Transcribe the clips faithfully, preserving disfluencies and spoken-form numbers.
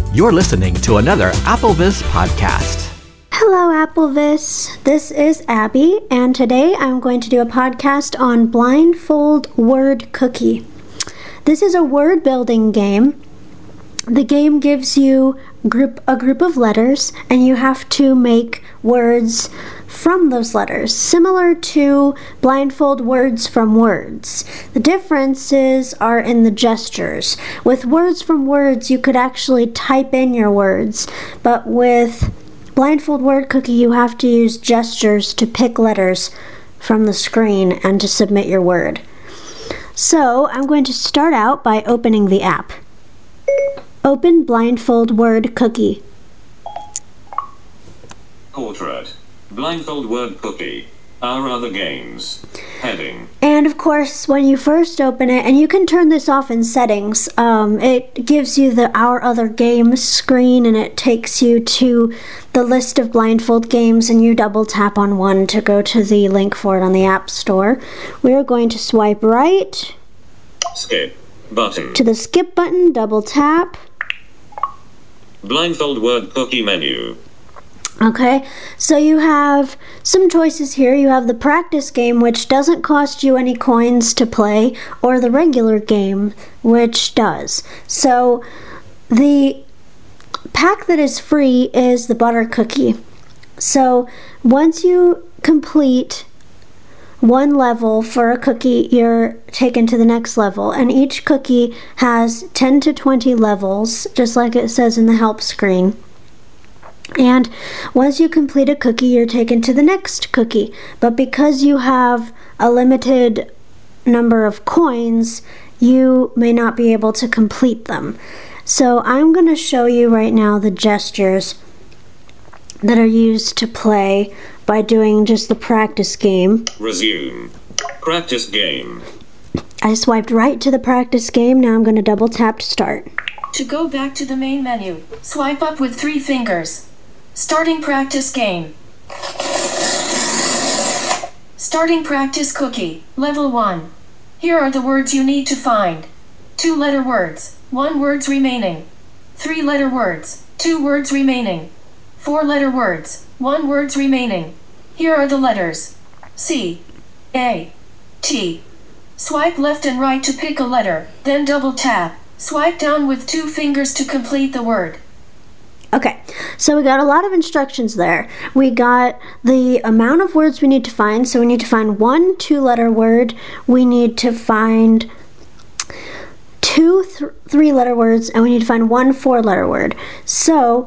You're listening to another AppleVis podcast. Hello, AppleVis. This is Abby, and today I'm going to do a podcast on Blindfold Word Cookie. This is a word building game. The game gives you group a group of letters, and you have to make words from those letters, similar to Blindfold Words from Words. The differences are in the gestures. With Words from Words, you could actually type in your words, but with Blindfold Word Cookie, you have to use gestures to pick letters from the screen and to submit your word. So, I'm going to start out by opening the app. Open Blindfold Word Cookie. Portrait. Blindfold Word Cookie. Our other games. Heading. And of course, when you first open it, and you can turn this off in settings, um, it gives you the Our Other Games screen, and it takes you to the list of Blindfold games, and you double tap on one to go to the link for it on the App Store. We are going to swipe right. Skip. Button. To the skip button, double tap. Blindfold Word Cookie menu. Okay, so you have some choices here. You have the practice game, which doesn't cost you any coins to play, or the regular game, which does. So the pack that is free is the butter cookie. So once you complete one level for a cookie, you're taken to the next level, and each cookie has ten to twenty levels, just like it says in the help screen. And once you complete a cookie, you're taken to the next cookie. But because you have a limited number of coins, you may not be able to complete them. So I'm going to show you right now the gestures that are used to play by doing just the practice game. Resume. Practice game. I swiped right to the practice game. Now I'm going to double tap to start. To go back to the main menu, swipe up with three fingers. Starting practice game. Starting practice cookie, level one. Here are the words you need to find. Two letter words, one words remaining. Three letter words, two words remaining. Four letter words, one words remaining. Here are the letters. C, A, T. Swipe left and right to pick a letter, then double tap. Swipe down with two fingers to complete the word. Okay, so we got a lot of instructions there. We got the amount of words we need to find. So we need to find one two-letter word. We need to find two th- three-letter words, and we need to find one four-letter word. So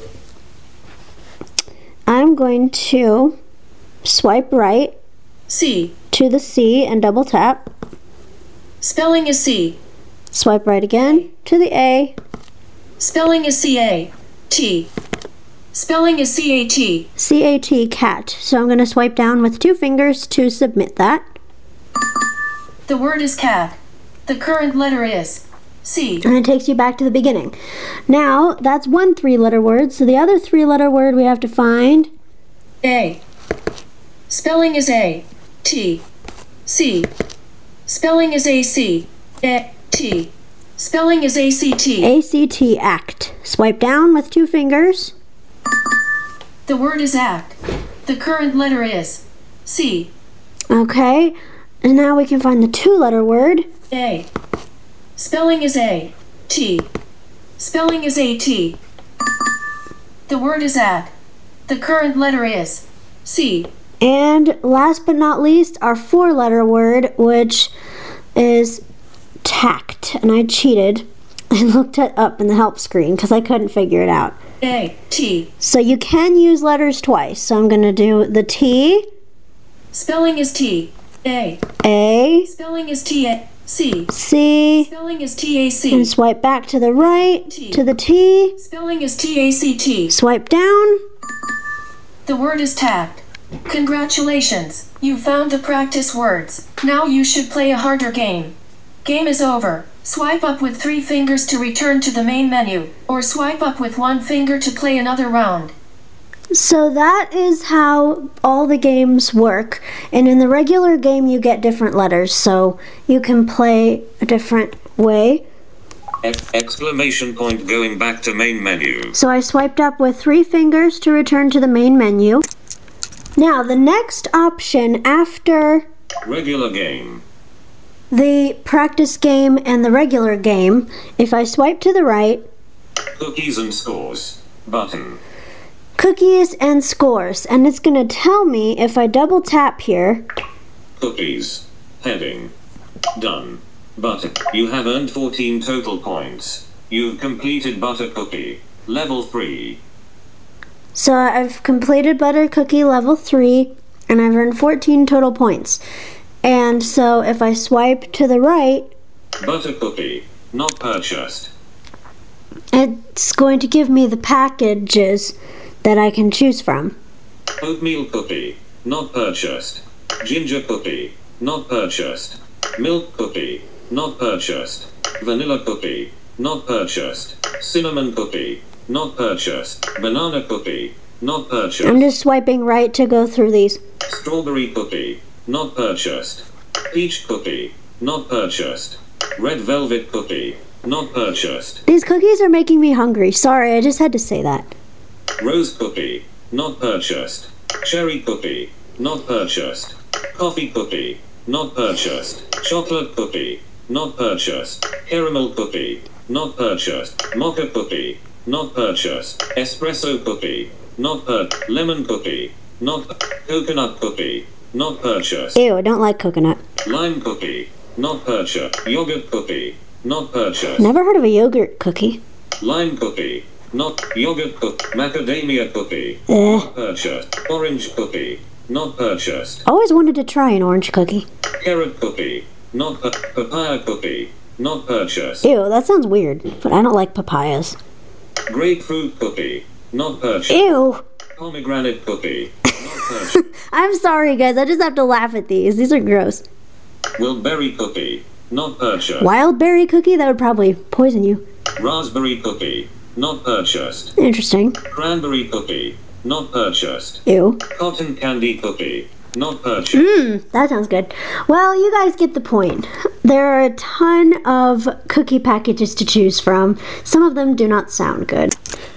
I'm going to swipe right C. to the C and double tap. Spelling is C. Swipe right again to the A. Spelling is C A T. Spelling is C A T. C A T, cat. So I'm going to swipe down with two fingers to submit that. The word is cat. The current letter is C. And it takes you back to the beginning. Now, that's one three-letter word. So the other three-letter word we have to find. A. Spelling is A. T. C. Spelling is A C. A. T. Spelling is A C T. A C T, act. Swipe down with two fingers. The word is act. The current letter is C. Okay, and now we can find the two-letter word. A. Spelling is A. T. Spelling is A T. The word is at. The current letter is C. And last but not least, our four-letter word, which is tact. And I cheated and looked it up in the help screen because I couldn't figure it out. A. T. So you can use letters twice. So I'm going to do the T. Spelling is T. A. A. Spelling is T. A. C. C. Spelling is T A C. And swipe back to the right T. to the T. Spelling is T A C T. Swipe down. The word is tact. Congratulations, you found the practice words. Now you should play a harder game. Game is over. Swipe up with three fingers to return to the main menu, or swipe up with one finger to play another round. So that is how all the games work. And in the regular game, you get different letters, so you can play a different way. E- exclamation point going back to main menu. So I swiped up with three fingers to return to the main menu. Now, the next option after Regular game. the practice game and the regular game, if I swipe to the right, Cookies and scores. Button. cookies and scores, and it's going to tell me if I double tap here. Cookies. Heading. Done. Button. You have earned fourteen total points. You've completed Butter Cookie. Level three. So I've completed Butter Cookie level three, and I've earned fourteen total points. And so if I swipe to the right, Butter Cookie. Not purchased. it's going to give me the packages that I can choose from. Oatmeal Cookie. Not purchased. Ginger Cookie. Not purchased. Milk Cookie. Not purchased. Vanilla Cookie. Not purchased. Cinnamon Cookie. Not purchased. Banana Cookie. Not purchased. I'm just swiping right to go through these. Strawberry Cookie. Not purchased. Peach Cookie. Not purchased. Red Velvet Cookie. Not purchased. These cookies are making me hungry. Sorry, I just had to say that. Rose Cookie. Not purchased. Cherry Cookie. Not purchased. Coffee Cookie. Not purchased. Chocolate Cookie. Not purchased. Caramel Cookie. Not purchased. Mocha Cookie. Not purchased. Espresso Cookie. Not per. Lemon Cookie. Not. Coconut Cookie. Not purchased. Ew, I don't like coconut. Lime Cookie. Not purchased. Yogurt Cookie. Not purchased. Never heard of a yogurt cookie. Lime Cookie. Not. Yogurt Cookie. Macadamia Cookie. Eh. Not purchased. Orange Cookie. Not purchased. Always wanted to try an orange cookie. Carrot Cookie. Not pa- papaya Cookie. Not purchased. Ew, that sounds weird, but I don't like papayas. Grapefruit Cookie. Not purchased. Ew. Pomegranate Cookie. Not purchased. I'm sorry, guys. I just have to laugh at these. These are gross. Wilberry Cookie. Not purchased. Wild berry cookie? That would probably poison you. Raspberry Cookie. Not purchased. Interesting. Cranberry Cookie. Not purchased. Ew. Cotton Candy Cookie. Not purchased. Mmm, that sounds good. Well, you guys get the point. There are a ton of cookie packages to choose from. Some of them do not sound good.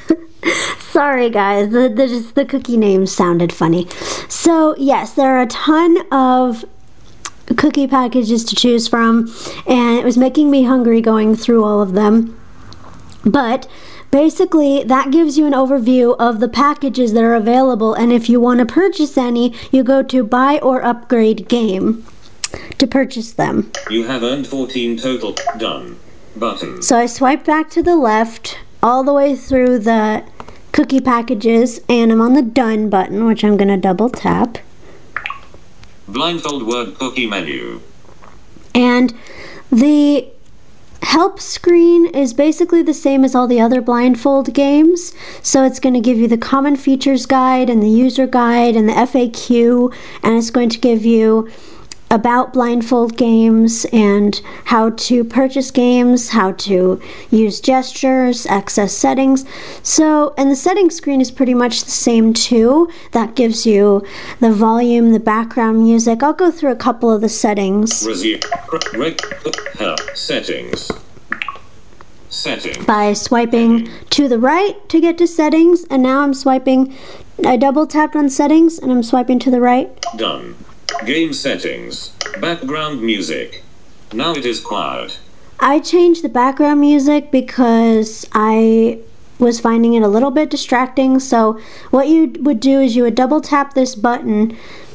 Sorry, guys. The, the, just the cookie names sounded funny. So, yes, there are a ton of cookie packages to choose from, and it was making me hungry going through all of them. But basically, that gives you an overview of the packages that are available, and if you want to purchase any, you go to Buy or Upgrade Game to purchase them. You have earned fourteen total. Done. Button. So I swipe back to the left, all the way through the cookie packages, and I'm on the Done button, which I'm going to double tap. Blindfold word cookie menu. And the help screen is basically the same as all the other blindfold games. So it's going to give you the common features guide and the user guide and the F A Q, and it's going to give you about blindfold games and how to purchase games, how to use gestures, access settings. So, and the settings screen is pretty much the same too. That gives you the volume, the background music. I'll go through a couple of the settings. Resume. Reg. Help. Settings. Settings. By swiping to the right to get to settings, and now I'm swiping, I double tapped on settings and I'm swiping to the right. Done. Game settings. Background music. Now it is quiet. I changed the background music because I was finding it a little bit distracting. So what you would do is you would double tap this button.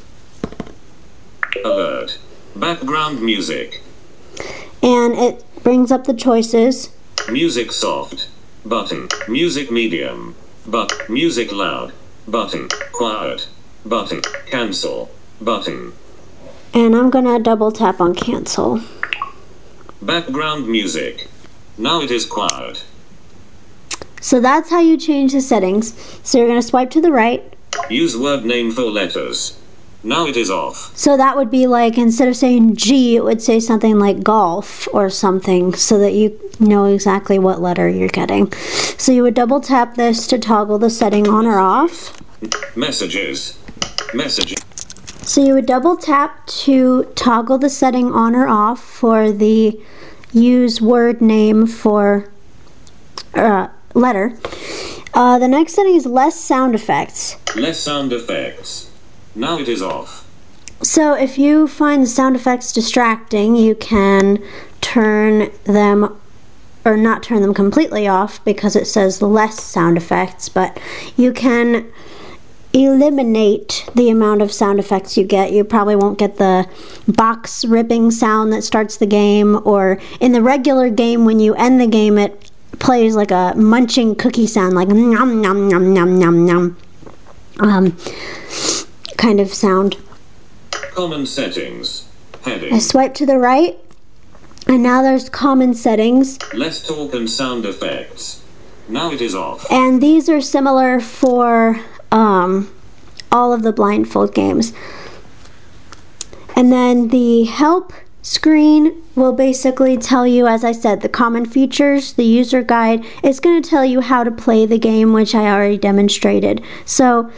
Alert. Background music. And it brings up the choices. Music soft. Button. Music medium. But music loud. Button. Quiet. Button. Cancel. Button. And I'm gonna double tap on cancel. Background music. Now it is quiet. So that's how you change the settings. So you're gonna swipe to the right. Use word name for letters. Now it is off. So that would be like, instead of saying G, it would say something like golf or something, so that you know exactly what letter you're getting. So you would double tap this to toggle the setting on or off. Messages. Messages. So you would double tap to toggle the setting on or off for the use word name for uh, letter. Uh, the next setting is less sound effects. Less sound effects. Now it is off. So if you find the sound effects distracting, you can turn them, or not turn them completely off because it says less sound effects, but you can eliminate the amount of sound effects you get. You probably won't get the box ripping sound that starts the game, or in the regular game when you end the game it plays like a munching cookie sound, like nom nom nom nom nom nom um, kind of sound. Common settings. Heading. I swipe to the right, and now there's common settings. Less talk and sound effects. Now it is off. And these are similar for um, all of the blindfold games. And then the help screen will basically tell you, as I said, the common features, the user guide. It's going to tell you how to play the game, which I already demonstrated. So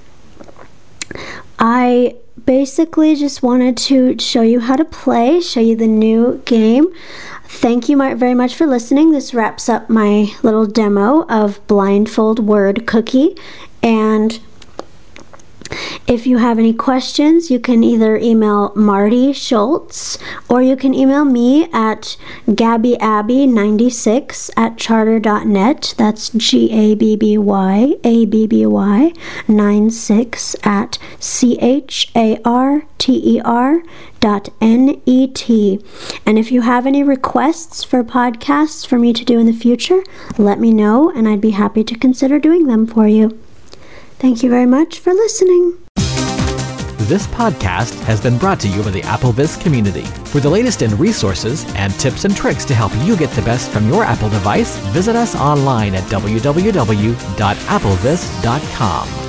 I basically just wanted to show you how to play, show you the new game. Thank you very much for listening. This wraps up my little demo of Blindfold Word Cookie. And if you have any questions, you can either email Marty Schultz or you can email me at gabby abby ninety-six at charter dot net. That's G A B B Y A B B Y ninety-six at C H A R T E R dot N E T. And if you have any requests for podcasts for me to do in the future, let me know and I'd be happy to consider doing them for you. Thank you very much for listening. This podcast has been brought to you by the AppleVis community. For the latest in resources and tips and tricks to help you get the best from your Apple device, visit us online at w w w dot applevis dot com.